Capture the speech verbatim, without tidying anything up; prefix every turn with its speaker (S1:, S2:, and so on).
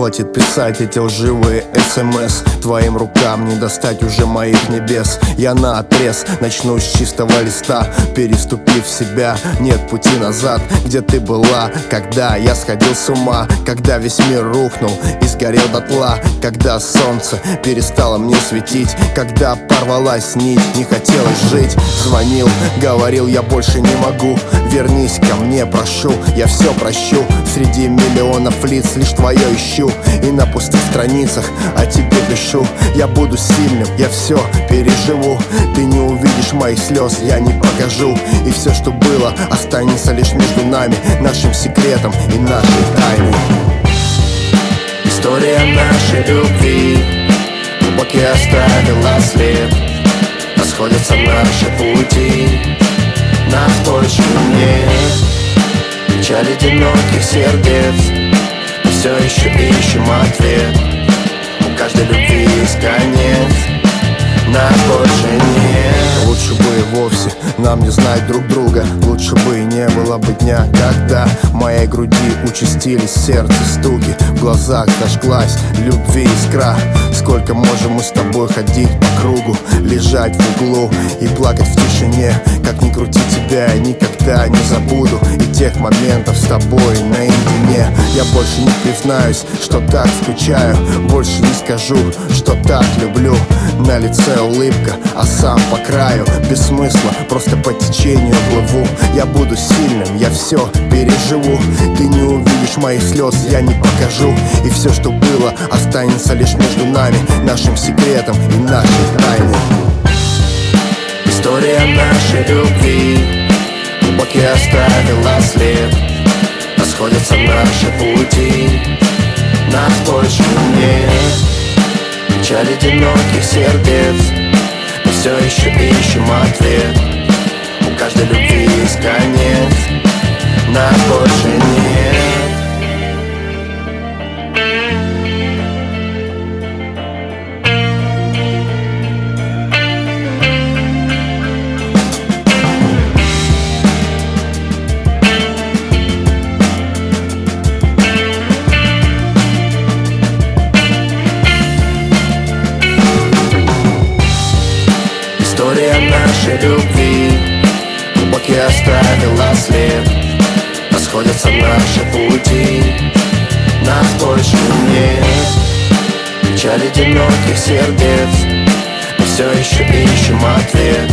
S1: хватит писать эти лживые смс. Твоим рукам не достать уже моих небес. Я наотрез начну с чистого листа, переступив себя, нет пути назад. Где ты была, когда я сходил с ума, когда весь мир рухнул и сгорел дотла, когда солнце перестало мне светить, когда порвалась нить, не хотелось жить. Звонил, говорил, я больше не могу, вернись ко мне, прошу, я все прощу. Среди миллионов лиц лишь твое ищу, и на пустых страницах о тебе пишу. Я буду сильным, я все переживу. Ты не увидишь моих слез, я не покажу. И все, что было, останется лишь между нами, нашим секретом и нашей тайной.
S2: История нашей любви глубокий оставила след. Расходятся наши пути, нас больше нет. Печаль одиноких сердец, мы все еще ищем ответ. У каждой любви есть конец, нас больше нет.
S1: Лучше бы и вовсе нам не знать друг друга. Лучше бы и не было бы дня, когда в моей груди участились сердце стуки, в глазах зажглась любви искра. Сколько можем мы с тобой ходить по кругу, лежать в углу и плакать в тишине. Как ни крути, тебя я никогда не забуду, и тех моментов с тобой наедине. Я больше не признаюсь, что так скучаю, больше не скажу, что так люблю. На лице улыбка, а сам по краю без смысла, просто по течению плыву. Я буду сильным, я все переживу. Ты не увидишь моих слез, я не покажу. И все, что было, останется лишь между нами, нашим секретом и нашей тайной.
S2: История нашей любви глубокий оставила след. Расходятся наши пути, нас больше нет. Печаль одиноких сердец, мы все еще ищем ответ. У каждой любви есть конец, нас больше нет. История нашей любви глубокий оставила след. Расходятся наши пути, нас больше нет. Печаль одиноких сердец, мы все еще ищем ответ.